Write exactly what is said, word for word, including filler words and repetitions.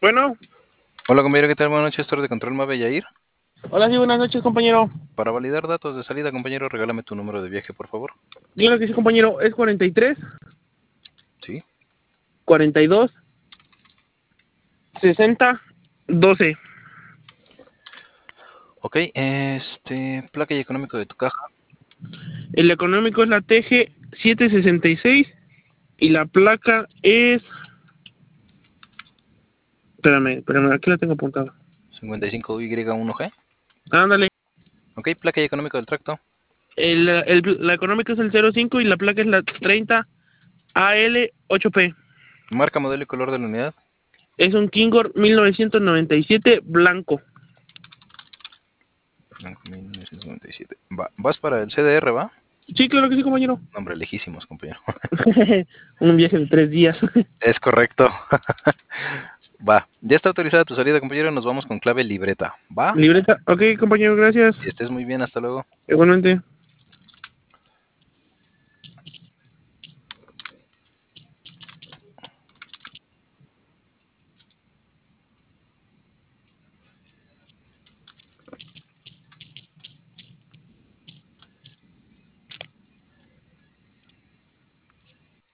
Bueno, Hola compañero, ¿qué tal? Buenas noches, torre de control Mave Yair. hola, sí, buenas noches, compañero. Para validar datos de salida, compañero, regálame tu número de viaje, por favor. Claro que sí, compañero. Es cuarenta y tres, Sí. cuarenta y dos, sesenta, doce. Ok, este, placa y económico de tu caja. El económico es la T G setecientos sesenta y seis y la placa es... Espérame, espérame, aquí la tengo apuntada. cincuenta y cinco Y uno G. Ándale. Ok, placa y económico del tracto. El, el, la económica es el cero cinco y la placa es la treinta A L ocho P. Marca, modelo y color de la unidad. Es un Kingor mil novecientos noventa y siete blanco. mil novecientos noventa y siete. Va, vas para el C D R, ¿va? Sí, claro que sí, compañero. Nombre lejísimos, compañero. Un viaje de tres días. Es correcto. Va, ya está autorizada tu salida, compañero. Nos vamos con clave libreta. ¿Va? Libreta. Ok, compañero, gracias. Que estés muy bien, hasta luego. Igualmente.